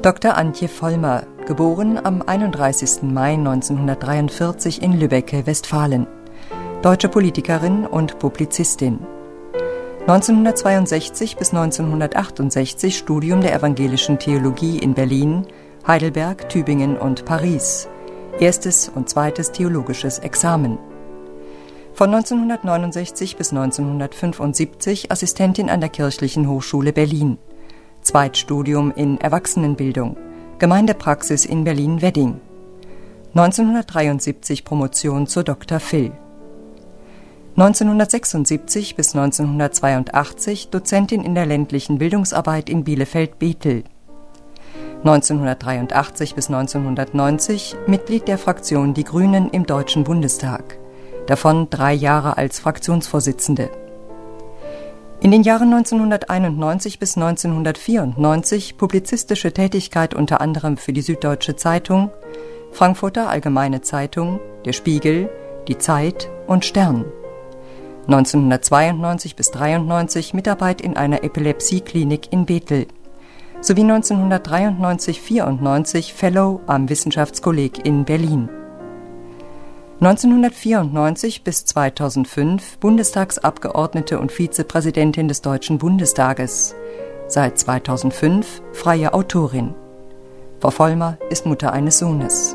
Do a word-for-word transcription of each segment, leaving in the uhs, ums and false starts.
Doktor Antje Vollmer, geboren am einunddreißigsten Mai neunzehnhundertdreiundvierzig in Lübbecke, Westfalen. Deutsche Politikerin und Publizistin. neunzehnhundertzweiundsechzig bis neunzehnhundertachtundsechzig Studium der evangelischen Theologie in Berlin, Heidelberg, Tübingen und Paris. Erstes und zweites theologisches Examen. Von neunzehnhundertneunundsechzig bis neunzehnhundertfünfundsiebzig Assistentin an der Kirchlichen Hochschule Berlin. Zweitstudium in Erwachsenenbildung, Gemeindepraxis in Berlin-Wedding. neunzehnhundertdreiundsiebzig Promotion zur Doktor Phil. neunzehnhundertsechsundsiebzig bis neunzehnhundertzweiundachtzig Dozentin in der ländlichen Bildungsarbeit in Bielefeld-Bethel. neunzehnhundertdreiundachtzig bis neunzehnhundertneunzig Mitglied der Fraktion Die Grünen im Deutschen Bundestag, davon drei Jahre als Fraktionsvorsitzende. In den Jahren neunzehnhunderteinundneunzig bis neunzehnhundertvierundneunzig publizistische Tätigkeit unter anderem für die Süddeutsche Zeitung, Frankfurter Allgemeine Zeitung, Der Spiegel, Die Zeit und Stern. neunzehnhundertzweiundneunzig bis dreiundneunzig Mitarbeit in einer Epilepsieklinik in Bethel, sowie neunzehnhundertdreiundneunzig bis vierundneunzig Fellow am Wissenschaftskolleg in Berlin. neunzehnhundertvierundneunzig bis zweitausendfünf Bundestagsabgeordnete und Vizepräsidentin des Deutschen Bundestages. Seit zweitausendfünf freie Autorin. Frau Vollmer ist Mutter eines Sohnes.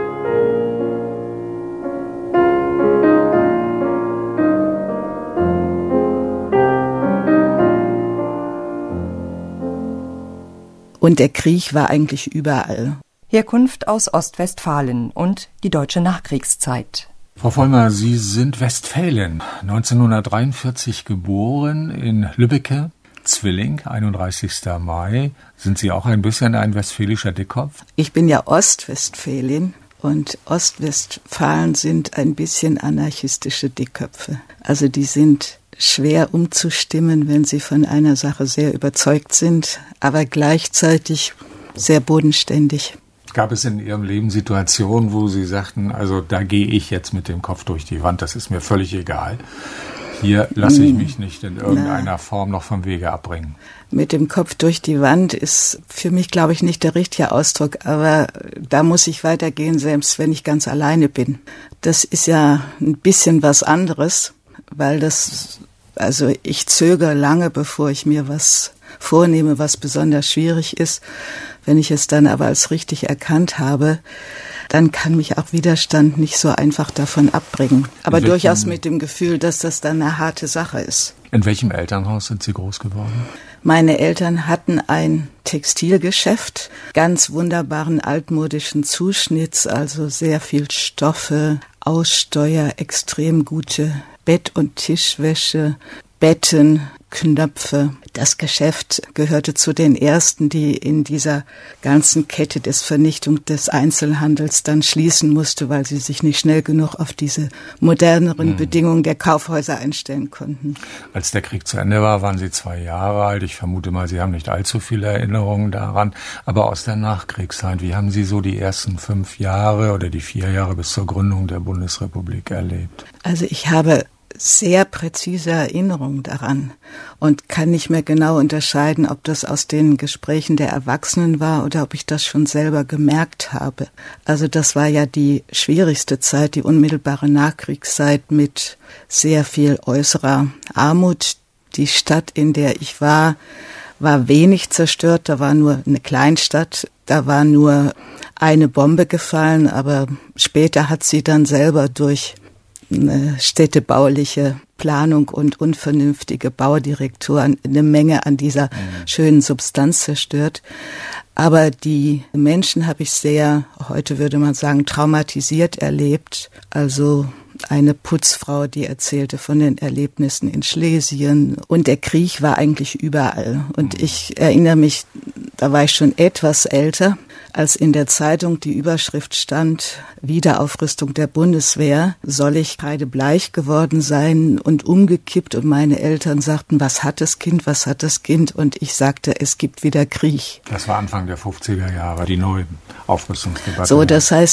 Und der Krieg war eigentlich überall. Herkunft aus Ostwestfalen und die deutsche Nachkriegszeit. Frau Vollmer, Sie sind Westfälin, neunzehnhundertdreiundvierzig geboren in Lübbecke, Zwilling, einunddreißigsten Mai. Sind Sie auch ein bisschen ein westfälischer Dickkopf? Ich bin ja Ostwestfälin und Ostwestfalen sind ein bisschen anarchistische Dickköpfe. Also die sind schwer umzustimmen, wenn sie von einer Sache sehr überzeugt sind, aber gleichzeitig sehr bodenständig. Gab es in Ihrem Leben Situationen, wo Sie sagten, also da gehe ich jetzt mit dem Kopf durch die Wand, das ist mir völlig egal. Hier lasse ich mich nicht in irgendeiner Na, Form noch vom Wege abbringen. Mit dem Kopf durch die Wand ist für mich, glaube ich, nicht der richtige Ausdruck, aber da muss ich weitergehen, selbst wenn ich ganz alleine bin. Das ist ja ein bisschen was anderes, weil das, also ich zögere lange, bevor ich mir was vornehme, was besonders schwierig ist. Wenn ich es dann aber als richtig erkannt habe, dann kann mich auch Widerstand nicht so einfach davon abbringen. Aber welchem, durchaus mit dem Gefühl, dass das dann eine harte Sache ist. In welchem Elternhaus sind Sie groß geworden? Meine Eltern hatten ein Textilgeschäft, ganz wunderbaren altmodischen Zuschnitts, also sehr viel Stoffe, Aussteuer, extrem gute Bett- und Tischwäsche, Betten, Knöpfe. Das Geschäft gehörte zu den ersten, die in dieser ganzen Kette des Vernichtung des Einzelhandels dann schließen musste, weil sie sich nicht schnell genug auf diese moderneren hm. Bedingungen der Kaufhäuser einstellen konnten. Als der Krieg zu Ende war, waren Sie zwei Jahre alt. Ich vermute mal, Sie haben nicht allzu viele Erinnerungen daran. Aber aus der Nachkriegszeit, wie haben Sie so die ersten fünf Jahre oder die vier Jahre bis zur Gründung der Bundesrepublik erlebt? Also ich habe sehr präzise Erinnerung daran und kann nicht mehr genau unterscheiden, ob das aus den Gesprächen der Erwachsenen war oder ob ich das schon selber gemerkt habe. Also das war ja die schwierigste Zeit, die unmittelbare Nachkriegszeit mit sehr viel äußerer Armut. Die Stadt, in der ich war, war wenig zerstört, da war nur eine Kleinstadt, da war nur eine Bombe gefallen, aber später hat sie dann selber durch eine städtebauliche Planung und unvernünftige Baudirektoren eine Menge an dieser mhm. schönen Substanz zerstört. Aber die Menschen habe ich sehr, heute würde man sagen, traumatisiert erlebt. Also eine Putzfrau, die erzählte von den Erlebnissen in Schlesien. Und der Krieg war eigentlich überall. Und ich erinnere mich, da war ich schon etwas älter, als in der Zeitung die Überschrift stand, Wiederaufrüstung der Bundeswehr, soll ich kreidebleich geworden sein und umgekippt. Und meine Eltern sagten, was hat das Kind, was hat das Kind? Und ich sagte, es gibt wieder Krieg. Das war Anfang der fünfziger Jahre, die neue Aufrüstungsdebatte. So, das heißt,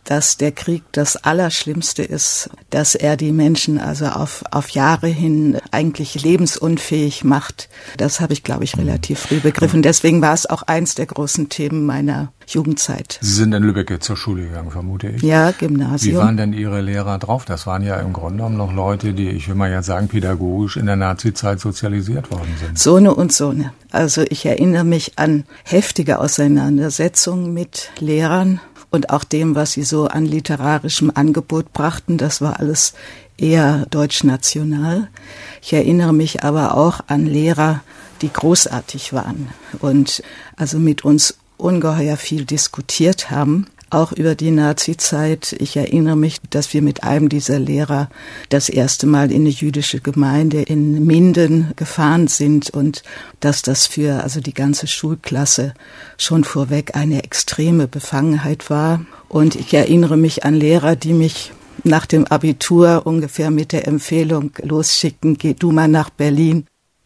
dass der Krieg das Allerschlimmste ist, dass er die Menschen also auf, auf Jahre hin eigentlich lebensunfähig macht. Das habe ich, glaube ich, relativ früh begriffen. Deswegen war es auch eins der großen Themen meiner Jugendzeit. Sie sind in Lübeck zur Schule gegangen, vermute ich. Ja, Gymnasium. Wie waren denn Ihre Lehrer drauf? Das waren ja im Grunde genommen noch Leute, die, ich will mal jetzt sagen, pädagogisch in der Nazizeit sozialisiert worden sind. So eine und so eine. Also ich erinnere mich an heftige Auseinandersetzungen mit Lehrern und auch dem, was sie so an literarischem Angebot brachten. Das war alles eher deutschnational. Ich erinnere mich aber auch an Lehrer, die großartig waren und also mit uns ungeheuer viel diskutiert haben, auch über die Nazizeit. Ich erinnere mich, dass wir mit einem dieser Lehrer das erste Mal in eine jüdische Gemeinde in Minden gefahren sind und dass das für also die ganze Schulklasse schon vorweg eine extreme Befangenheit war. Und ich erinnere mich an Lehrer, die mich nach dem Abitur ungefähr mit der Empfehlung losschickten, geh du mal nach Berlin.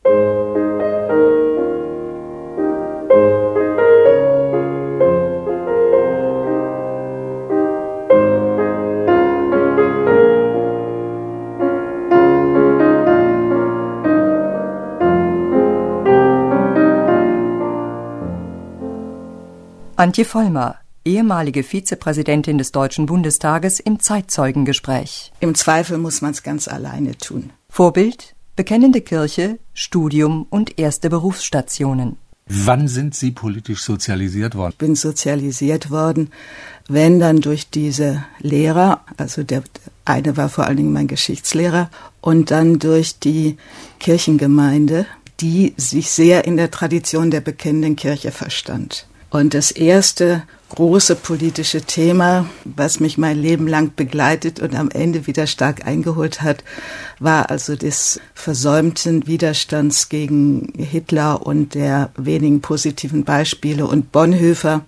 Antje Vollmer, ehemalige Vizepräsidentin des Deutschen Bundestages im Zeitzeugengespräch. Im Zweifel muss man es ganz alleine tun. Vorbild, bekennende Kirche, Studium und erste Berufsstationen. Wann sind Sie politisch sozialisiert worden? Ich bin sozialisiert worden, wenn dann durch diese Lehrer, also der eine war vor allen Dingen mein Geschichtslehrer, und dann durch die Kirchengemeinde, die sich sehr in der Tradition der bekennenden Kirche verstand. Und das erste große politische Thema, was mich mein Leben lang begleitet und am Ende wieder stark eingeholt hat, war also des versäumten Widerstands gegen Hitler und der wenigen positiven Beispiele. Und Bonhoeffer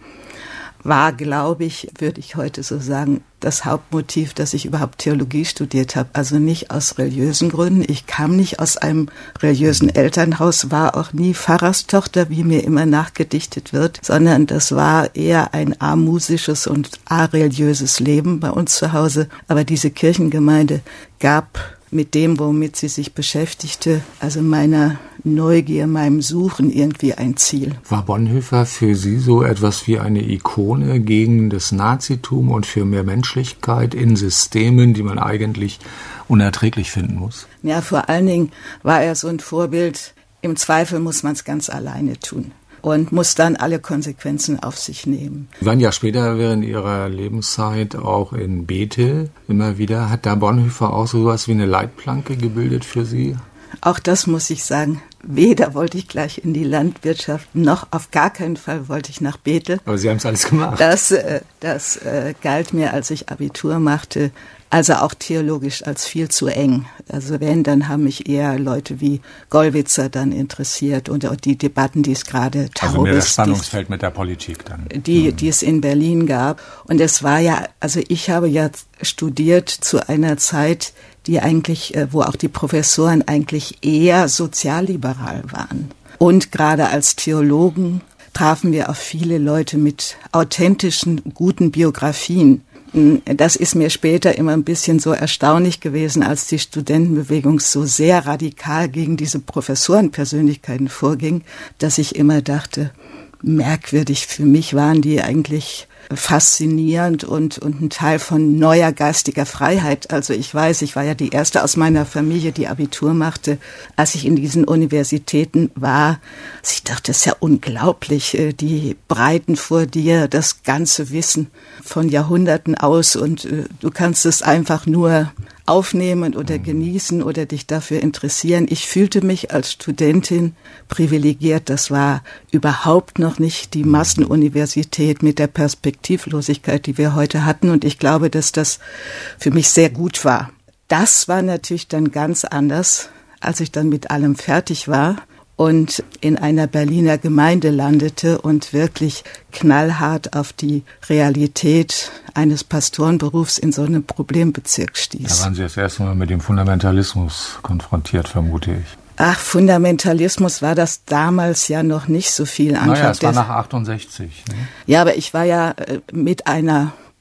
war, glaube ich, würde ich heute so sagen, das Hauptmotiv, dass ich überhaupt Theologie studiert habe. Also nicht aus religiösen Gründen. Ich kam nicht aus einem religiösen Elternhaus, war auch nie Pfarrerstochter, wie mir immer nachgedichtet wird, sondern das war eher ein amusisches und areligiöses Leben bei uns zu Hause. Aber diese Kirchengemeinde gab mit dem, womit sie sich beschäftigte, also meiner Neugier, meinem Suchen irgendwie ein Ziel. War Bonhoeffer für Sie so etwas wie eine Ikone gegen das Nazitum und für mehr Menschlichkeit in Systemen, die man eigentlich unerträglich finden muss? Ja, vor allen Dingen war er so ein Vorbild. Im Zweifel muss man es ganz alleine tun und muss dann alle Konsequenzen auf sich nehmen. Sie waren ja später während Ihrer Lebenszeit auch in Bethel immer wieder. Hat da Bonhoeffer auch so etwas wie eine Leitplanke gebildet für Sie? Auch das muss ich sagen. Weder wollte ich gleich in die Landwirtschaft, noch auf gar keinen Fall wollte ich nach Bethel. Aber Sie haben es alles gemacht. Das, äh, das äh, galt mir, als ich Abitur machte, also auch theologisch als viel zu eng. Also wenn, dann haben mich eher Leute wie Gollwitzer dann interessiert und auch die Debatten, die es gerade Also mehr das Spannungsfeld mit der Politik dann. Die, die es in Berlin gab. Und es war ja, also ich habe ja studiert zu einer Zeit, die eigentlich, wo auch die Professoren eigentlich eher sozialliberal waren. Und gerade als Theologen trafen wir auf viele Leute mit authentischen, guten Biografien. Das ist mir später immer ein bisschen so erstaunlich gewesen, als die Studentenbewegung so sehr radikal gegen diese Professorenpersönlichkeiten vorging, dass ich immer dachte, merkwürdig, für mich waren die eigentlich faszinierend und, und ein Teil von neuer geistiger Freiheit. Also ich weiß, ich war ja die erste aus meiner Familie, die Abitur machte, als ich in diesen Universitäten war. Also ich dachte, das ist ja unglaublich, die Breiten vor dir, das ganze Wissen von Jahrhunderten aus und du kannst es einfach nur aufnehmen oder genießen oder dich dafür interessieren. Ich fühlte mich als Studentin privilegiert. Das war überhaupt noch nicht die Massenuniversität mit der Perspektivlosigkeit, die wir heute hatten. Und ich glaube, dass das für mich sehr gut war. Das war natürlich dann ganz anders, als ich dann mit allem fertig war und in einer Berliner Gemeinde landete und wirklich knallhart auf die Realität eines Pastorenberufs in so einem Problembezirk stieß. Da waren Sie das erste Mal mit dem Fundamentalismus konfrontiert, vermute ich. Ach, Fundamentalismus war das damals ja noch nicht so viel. Naja, es war nach achtundsechzig. Ne? Ja, aber ich war ja mit einer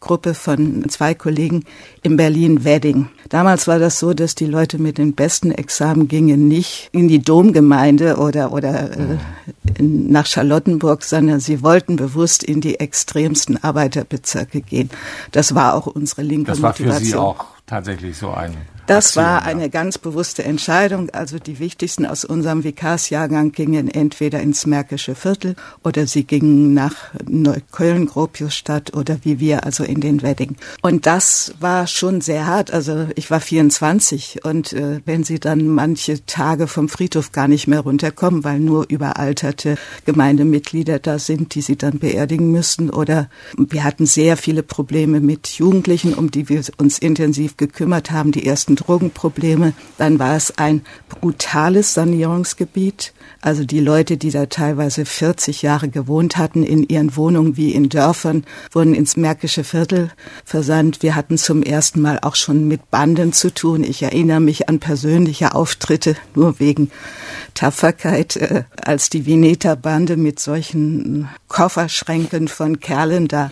Gruppe von zwei Kollegen in Berlin-Wedding. Damals war das so, dass die Leute mit den besten Examen gingen nicht in die Domgemeinde oder, oder äh, in, nach Charlottenburg, sondern sie wollten bewusst in die extremsten Arbeiterbezirke gehen. Das war auch unsere linke Motivation. Das war für Sie auch tatsächlich so ein Das Aktion, war ja. eine ganz bewusste Entscheidung. Also die wichtigsten aus unserem Vikarsjahrgang gingen entweder ins Märkische Viertel oder sie gingen nach Neukölln, Gropiusstadt oder wie wir, also in den Wedding. Und das war schon sehr hart. Also ich war vierundzwanzig und äh, wenn sie dann manche Tage vom Friedhof gar nicht mehr runterkommen, weil nur überalterte Gemeindemitglieder da sind, die sie dann beerdigen müssten. Oder wir hatten sehr viele Probleme mit Jugendlichen, um die wir uns intensiv gekümmert haben, die ersten Drogenprobleme. Dann war es ein brutales Sanierungsgebiet. Also die Leute, die da teilweise vierzig Jahre gewohnt hatten in ihren Wohnungen wie in Dörfern, wurden ins Märkische Viertel versandt. Wir hatten zum ersten Mal auch schon mit Banden zu tun. Ich erinnere mich an persönliche Auftritte, nur wegen Tapferkeit, äh, als die Vineta-Bande mit solchen Kofferschränken von Kerlen da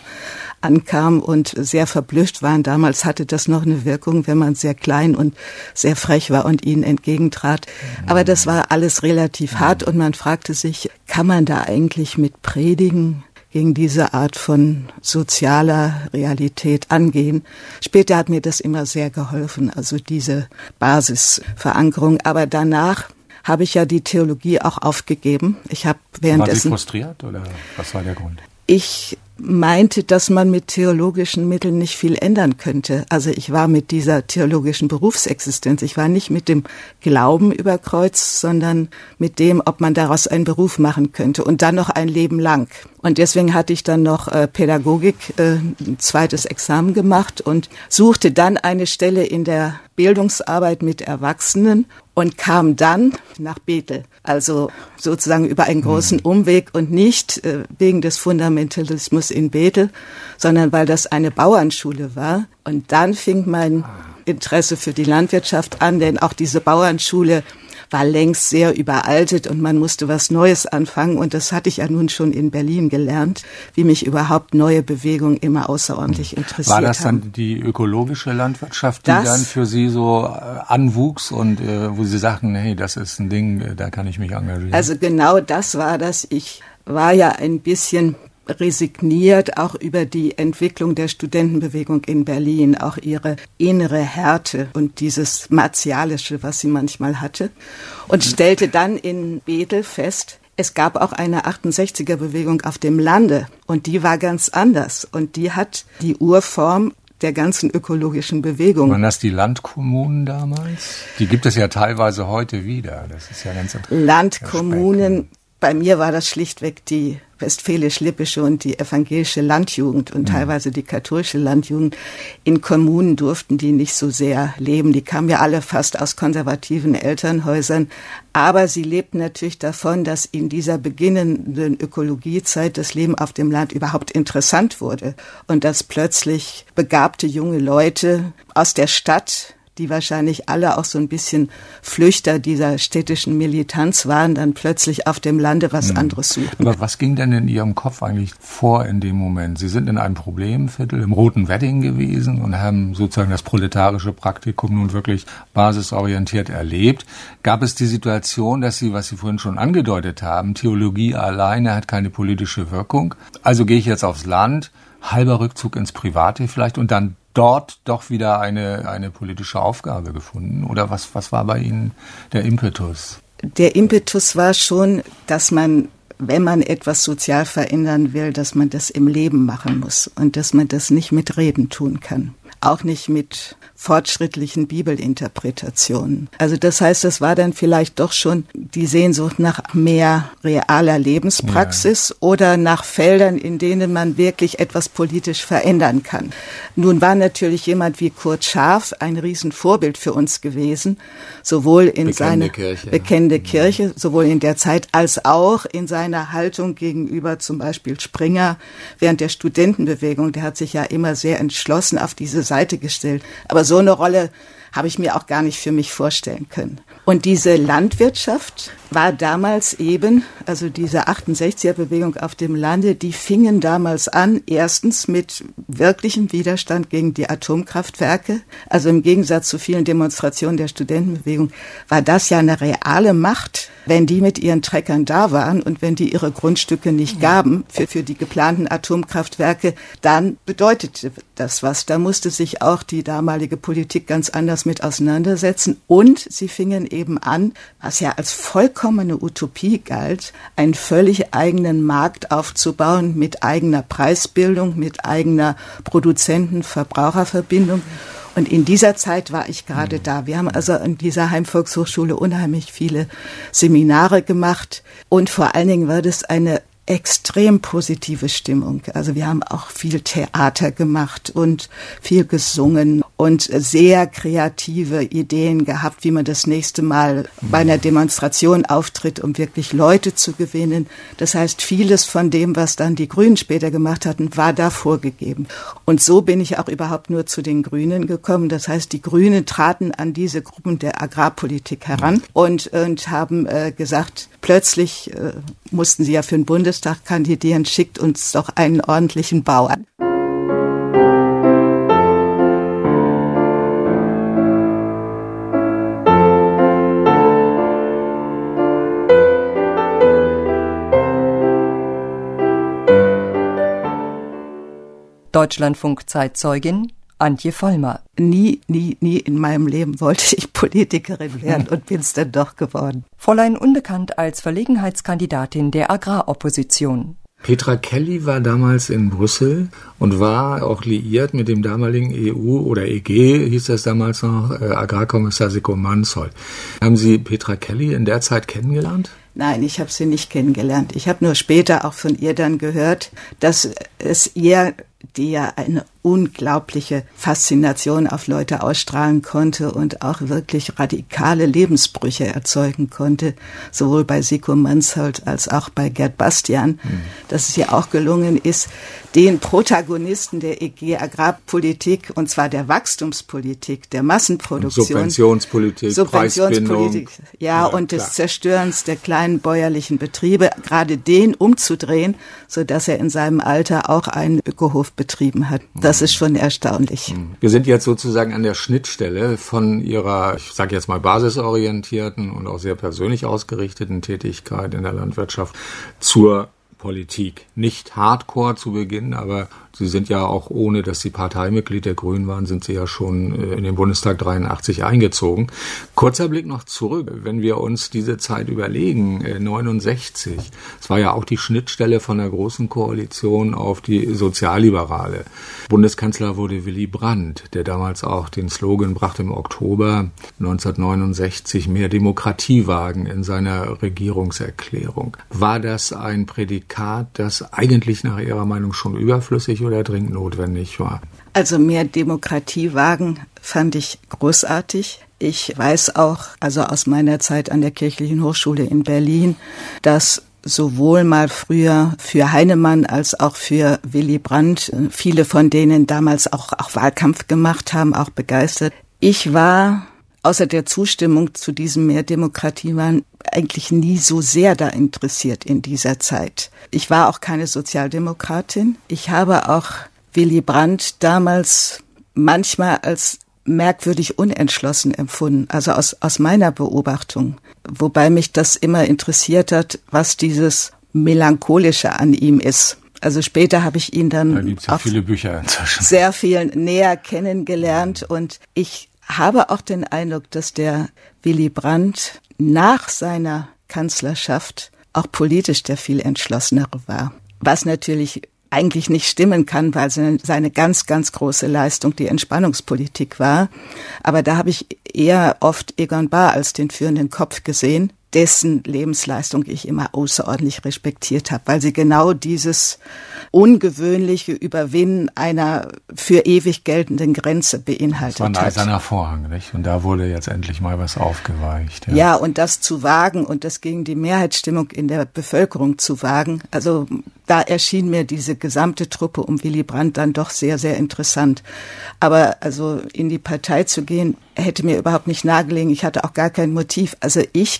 ankam und sehr verblüfft waren. Damals hatte das noch eine Wirkung, wenn man sehr klein und sehr frech war und ihnen entgegentrat. Aber das war alles relativ hart und man fragte sich, kann man da eigentlich mit Predigen gegen diese Art von sozialer Realität angehen? Später hat mir das immer sehr geholfen, also diese Basisverankerung. Aber danach habe ich ja die Theologie auch aufgegeben. Ich habe währenddessen... War Sie frustriert oder was war der Grund? Ich meinte, dass man mit theologischen Mitteln nicht viel ändern könnte. Also ich war mit dieser theologischen Berufsexistenz, ich war nicht mit dem Glauben überkreuzt, sondern mit dem, ob man daraus einen Beruf machen könnte und dann noch ein Leben lang. Und deswegen hatte ich dann noch äh, Pädagogik, äh, ein zweites Examen gemacht und suchte dann eine Stelle in der Bildungsarbeit mit Erwachsenen und kam dann nach Bethel. Also sozusagen über einen großen Umweg und nicht äh, wegen des Fundamentalismus in Bethel, sondern weil das eine Bauernschule war. Und dann fing mein Interesse für die Landwirtschaft an, denn auch diese Bauernschule war längst sehr überaltet und man musste was Neues anfangen. Und das hatte ich ja nun schon in Berlin gelernt, wie mich überhaupt neue Bewegungen immer außerordentlich interessiert haben. War das dann haben. die ökologische Landwirtschaft, die das, dann für Sie so anwuchs und äh, wo Sie sagten, hey, das ist ein Ding, da kann ich mich engagieren? Also genau das war das. Ich war ja ein bisschen resigniert, auch über die Entwicklung der Studentenbewegung in Berlin, auch ihre innere Härte und dieses Martialische, was sie manchmal hatte, und stellte dann in Bethel fest, es gab auch eine achtundsechziger-Bewegung auf dem Lande und die war ganz anders und die hat die Urform der ganzen ökologischen Bewegung. Waren das die Landkommunen damals? Die gibt es ja teilweise heute wieder. Das ist ja ganz interessant. Landkommunen, bei mir war das schlichtweg die westfälisch-lippische und die evangelische Landjugend und teilweise die katholische Landjugend. In Kommunen durften die nicht so sehr leben. Die kamen ja alle fast aus konservativen Elternhäusern. Aber sie lebten natürlich davon, dass in dieser beginnenden Ökologiezeit das Leben auf dem Land überhaupt interessant wurde. Und dass plötzlich begabte junge Leute aus der Stadt, die wahrscheinlich alle auch so ein bisschen Flüchter dieser städtischen Militanz waren, dann plötzlich auf dem Lande was anderes suchten. Aber was ging denn in Ihrem Kopf eigentlich vor in dem Moment? Sie sind in einem Problemviertel im Roten Wedding gewesen und haben sozusagen das proletarische Praktikum nun wirklich basisorientiert erlebt. Gab es die Situation, dass Sie, was Sie vorhin schon angedeutet haben, Theologie alleine hat keine politische Wirkung, also gehe ich jetzt aufs Land, halber Rückzug ins Private vielleicht und dann dort doch wieder eine, eine politische Aufgabe gefunden? Oder was, was war bei Ihnen der Impetus? Der Impetus war schon, dass man, wenn man etwas sozial verändern will, dass man das im Leben machen muss und dass man das nicht mit Reden tun kann. Auch nicht mit fortschrittlichen Bibelinterpretationen. Also das heißt, das war dann vielleicht doch schon die Sehnsucht nach mehr realer Lebenspraxis ja. oder nach Feldern, in denen man wirklich etwas politisch verändern kann. Nun war natürlich jemand wie Kurt Scharf ein Riesenvorbild für uns gewesen, sowohl in seiner bekennende Kirche, sowohl in der Zeit als auch in seiner Haltung gegenüber zum Beispiel Springer während der Studentenbewegung. Der hat sich ja immer sehr entschlossen auf diese Seite gestellt. Aber so eine Rolle habe ich mir auch gar nicht für mich vorstellen können. Und diese Landwirtschaft, war damals eben, also diese achtundsechziger-Bewegung auf dem Lande, die fingen damals an, erstens mit wirklichem Widerstand gegen die Atomkraftwerke. Also im Gegensatz zu vielen Demonstrationen der Studentenbewegung war das ja eine reale Macht, wenn die mit ihren Treckern da waren und wenn die ihre Grundstücke nicht gaben für, für die geplanten Atomkraftwerke, dann bedeutete das was. Da musste sich auch die damalige Politik ganz anders mit auseinandersetzen. Und sie fingen eben an, was ja als vollkommene Utopie galt, einen völlig eigenen Markt aufzubauen mit eigener Preisbildung, mit eigener Produzenten-Verbraucherverbindung. Und in dieser Zeit war ich gerade da. Wir haben also in dieser Heimvolkshochschule unheimlich viele Seminare gemacht. Und vor allen Dingen war das eine extrem positive Stimmung. Also wir haben auch viel Theater gemacht und viel gesungen und sehr kreative Ideen gehabt, wie man das nächste Mal bei einer Demonstration auftritt, um wirklich Leute zu gewinnen. Das heißt, vieles von dem, was dann die Grünen später gemacht hatten, war da vorgegeben. Und so bin ich auch überhaupt nur zu den Grünen gekommen. Das heißt, die Grünen traten an diese Gruppen der Agrarpolitik heran und, und haben äh, gesagt, plötzlich äh, mussten sie ja für den Bundestag kandidieren, schickt uns doch einen ordentlichen Bauern. Deutschlandfunk-Zeitzeugin Antje Vollmer. Nie, nie, nie in meinem Leben wollte ich Politikerin werden und bin es dann doch geworden. Fräulein Unbekannt als Verlegenheitskandidatin der Agraropposition. Petra Kelly war damals in Brüssel und war auch liiert mit dem damaligen E U- oder E G, hieß das damals noch, äh, Agrarkommissar Seko Mansholt. Haben Sie Petra Kelly in der Zeit kennengelernt? Nein, ich habe sie nicht kennengelernt. Ich habe nur später auch von ihr dann gehört, dass es ihr, die ja eine unglaubliche Faszination auf Leute ausstrahlen konnte und auch wirklich radikale Lebensbrüche erzeugen konnte, sowohl bei Seko Mansholt als auch bei Gerd Bastian, mhm. dass es ihr auch gelungen ist, den Protagonisten der E G-Agrarpolitik, und zwar der Wachstumspolitik, der Massenproduktion, Subventionspolitik, Subventionspolitik, ja, ja, und des Zerstörens der kleinen bäuerlichen Betriebe, gerade den umzudrehen, sodass er in seinem Alter auch einen Ökohof betrieben hat. Das ist schon erstaunlich. Wir sind jetzt sozusagen an der Schnittstelle von Ihrer, ich sage jetzt mal basisorientierten und auch sehr persönlich ausgerichteten Tätigkeit in der Landwirtschaft zur Politik. Nicht hardcore zu Beginn, aber Sie sind ja auch, ohne dass Sie Parteimitglied der Grünen waren, sind Sie ja schon in den Bundestag dreiundachtzig eingezogen. Kurzer Blick noch zurück, wenn wir uns diese Zeit überlegen, neunundsechzig, es war ja auch die Schnittstelle von der Großen Koalition auf die Sozialliberale. Bundeskanzler wurde Willy Brandt, der damals auch den Slogan brachte im Oktober neunzehnhundertneunundsechzig, mehr Demokratie wagen in seiner Regierungserklärung. War das ein Prädikat, das eigentlich nach Ihrer Meinung schon überflüssig oder dringend notwendig war? Also mehr Demokratie wagen fand ich großartig. Ich weiß auch, also aus meiner Zeit an der Kirchlichen Hochschule in Berlin, dass sowohl mal früher für Heinemann als auch für Willy Brandt, viele von denen damals auch, auch Wahlkampf gemacht haben, auch begeistert. Ich war außer der Zustimmung zu diesem mehr Demokratie waren eigentlich nie so sehr da interessiert in dieser Zeit. Ich war auch keine Sozialdemokratin. Ich habe auch Willy Brandt damals manchmal als merkwürdig unentschlossen empfunden, also aus, aus meiner Beobachtung. Wobei mich das immer interessiert hat, was dieses Melancholische an ihm ist. Also später habe ich ihn dann da gibt's ja viele Bücher inzwischen. Sehr viel näher kennengelernt und ich habe auch den Eindruck, dass der Willy Brandt nach seiner Kanzlerschaft auch politisch der viel entschlossenere war. Was natürlich eigentlich nicht stimmen kann, weil seine ganz, ganz große Leistung die Entspannungspolitik war. Aber da habe ich eher oft Egon Bahr als den führenden Kopf gesehen, dessen Lebensleistung ich immer außerordentlich respektiert habe, weil sie genau dieses ungewöhnliche Überwinden einer für ewig geltenden Grenze beinhaltet hat. Das war ein eiserner Vorhang, nicht? Und da wurde jetzt endlich mal was aufgeweicht. Ja. ja, und das zu wagen und das gegen die Mehrheitsstimmung in der Bevölkerung zu wagen, also da erschien mir diese gesamte Truppe um Willy Brandt dann doch sehr, sehr interessant. Aber also in die Partei zu gehen, hätte mir überhaupt nicht nahegelegen. Ich hatte auch gar kein Motiv. Also ich kann hier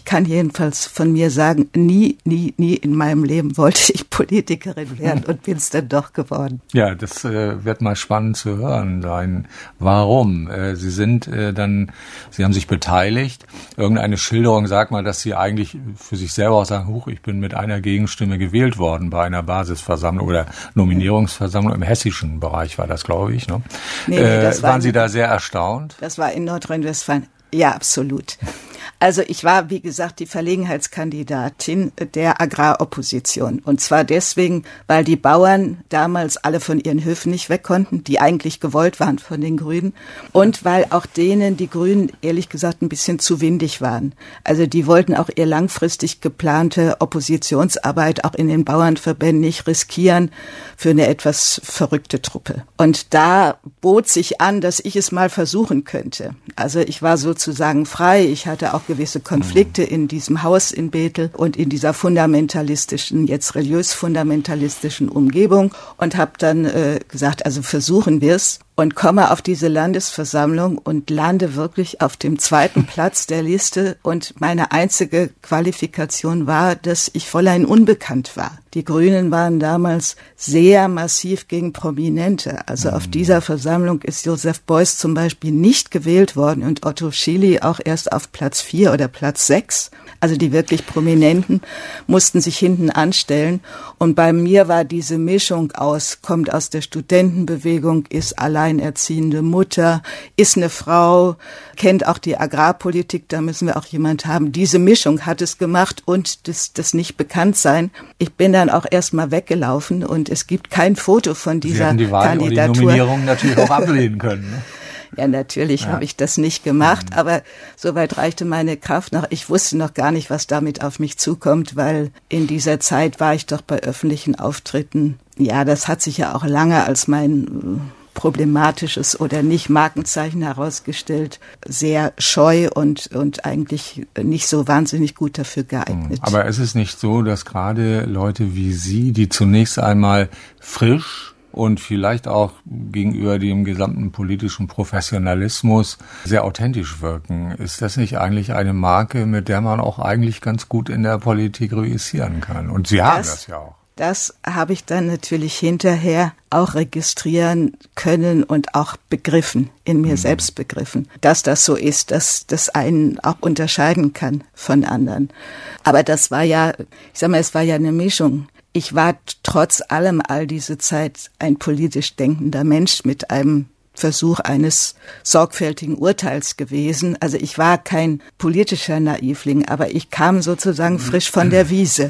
jedenfalls von mir sagen, nie, nie, nie in meinem Leben wollte ich Politikerin werden und bin es dann doch geworden. Ja, das äh, wird mal spannend zu hören sein. Warum? Äh, Sie sind äh, dann, Sie haben sich beteiligt. Irgendeine Schilderung sagt mal, dass Sie eigentlich für sich selber auch sagen, huch, ich bin mit einer Gegenstimme gewählt worden bei einer Basisversammlung oder Nominierungsversammlung im hessischen Bereich war das, glaube ich. Ne? Nee, nee, das äh, war waren Sie da sehr erstaunt? Das war in Nordrhein-Westfalen. Ja, absolut. Also ich war, wie gesagt, die Verlegenheitskandidatin der Agraropposition. Und zwar deswegen, weil die Bauern damals alle von ihren Höfen nicht weg konnten, die eigentlich gewollt waren von den Grünen. Und weil auch denen die Grünen, ehrlich gesagt, ein bisschen zu windig waren. Also die wollten auch ihr langfristig geplante Oppositionsarbeit auch in den Bauernverbänden nicht riskieren für eine etwas verrückte Truppe. Und da bot sich an, dass ich es mal versuchen könnte. Also ich war sozusagen frei. Ich hatte auch gewisse Konflikte in diesem Haus in Bethel und in dieser fundamentalistischen, jetzt religiös-fundamentalistischen Umgebung und habe dann äh, gesagt, also versuchen wir es. Und komme auf diese Landesversammlung und lande wirklich auf dem zweiten Platz der Liste. Und meine einzige Qualifikation war, dass ich Fräulein Unbekannt war. Die Grünen waren damals sehr massiv gegen Prominente. Also auf dieser Versammlung ist Josef Beuys zum Beispiel nicht gewählt worden und Otto Schily auch erst auf Platz vier oder Platz sechs. Also die wirklich Prominenten mussten sich hinten anstellen. Und bei mir war diese Mischung aus, kommt aus der Studentenbewegung, ist alleinerziehende Mutter, ist eine Frau, kennt auch die Agrarpolitik, da müssen wir auch jemand haben. Diese Mischung hat es gemacht und das, das nicht bekannt sein. Ich bin dann auch erst mal weggelaufen und es gibt kein Foto von dieser Sie hätten die Wahl Kandidatur. Oder die Nominierung natürlich auch ablehnen können, ne? Ja, natürlich ja. habe ich das nicht gemacht, mhm. aber soweit reichte meine Kraft noch. Ich wusste noch gar nicht, was damit auf mich zukommt, weil in dieser Zeit war ich doch bei öffentlichen Auftritten. Ja, das hat sich ja auch lange als mein problematisches oder nicht Markenzeichen herausgestellt, sehr scheu und und eigentlich nicht so wahnsinnig gut dafür geeignet. Aber ist es nicht so, dass gerade Leute wie Sie, die zunächst einmal frisch und vielleicht auch gegenüber dem gesamten politischen Professionalismus sehr authentisch wirken. Ist das nicht eigentlich eine Marke, mit der man auch eigentlich ganz gut in der Politik reüssieren kann? Und Sie haben das, das ja auch. Das habe ich dann natürlich hinterher auch registrieren können und auch begriffen, in mir mhm. selbst begriffen, dass das so ist, dass das einen auch unterscheiden kann von anderen. Aber das war ja, ich sag mal, es war ja eine Mischung. Ich war trotz allem all diese Zeit ein politisch denkender Mensch mit einem Versuch eines sorgfältigen Urteils gewesen. Also ich war kein politischer Naivling, aber ich kam sozusagen frisch von der Wiese.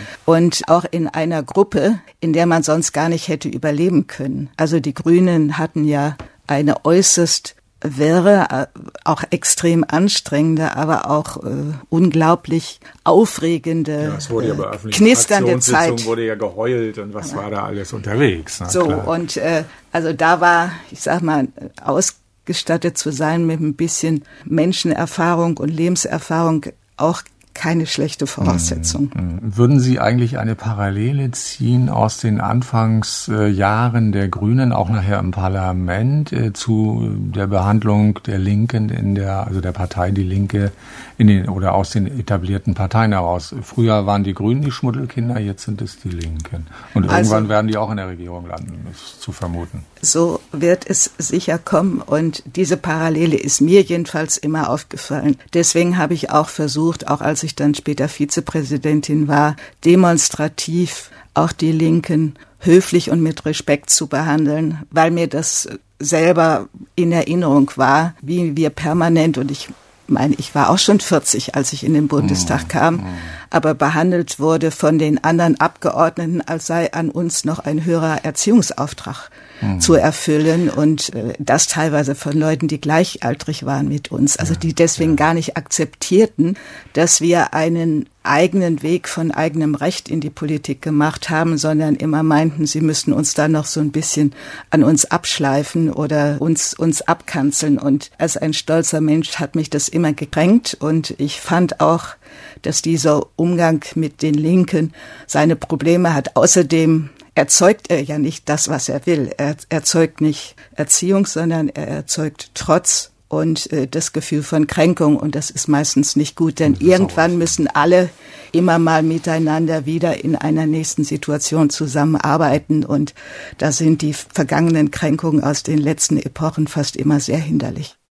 Und auch in einer Gruppe, in der man sonst gar nicht hätte überleben können. Also die Grünen hatten ja eine äußerst wirre, auch extrem anstrengende, aber auch äh, unglaublich aufregende, ja, es wurde ja bei äh, knisternde Zeit. Wurde ja geheult und was ja. war da alles unterwegs. Na, so, klar. und äh, also da war, ich sag mal, ausgestattet zu sein mit ein bisschen Menschenerfahrung und Lebenserfahrung auch keine schlechte Voraussetzung. Würden Sie eigentlich eine Parallele ziehen aus den Anfangsjahren der Grünen, auch nachher im Parlament, äh, zu der Behandlung der Linken in der, also der Partei Die Linke in den, oder aus den etablierten Parteien heraus? Früher waren die Grünen die Schmuddelkinder, jetzt sind es die Linken. Und irgendwann also, werden die auch in der Regierung landen, ist zu vermuten. So wird es sicher kommen und diese Parallele ist mir jedenfalls immer aufgefallen. Deswegen habe ich auch versucht, auch als ich dann später Vizepräsidentin war, demonstrativ auch die Linken höflich und mit Respekt zu behandeln, weil mir das selber in Erinnerung war, wie wir permanent, und ich meine, ich war auch schon vierzig, als ich in den Bundestag kam, aber behandelt wurde von den anderen Abgeordneten, als sei an uns noch ein höherer Erziehungsauftrag mhm. zu erfüllen und äh, das teilweise von Leuten, die gleichaltrig waren mit uns, also die deswegen ja. gar nicht akzeptierten, dass wir einen eigenen Weg von eigenem Recht in die Politik gemacht haben, sondern immer meinten, sie müssten uns da noch so ein bisschen an uns abschleifen oder uns uns abkanzeln. Und als ein stolzer Mensch hat mich das immer gekränkt und ich fand auch, dass dieser Umgang mit den Linken seine Probleme hat. Außerdem erzeugt er ja nicht das, was er will. Er erzeugt nicht Erziehung, sondern er erzeugt Trotz und äh, das Gefühl von Kränkung. Und das ist meistens nicht gut, denn irgendwann müssen alle immer mal miteinander wieder in einer nächsten Situation zusammenarbeiten. Und da sind die vergangenen Kränkungen aus den letzten Epochen fast immer sehr hinderlich.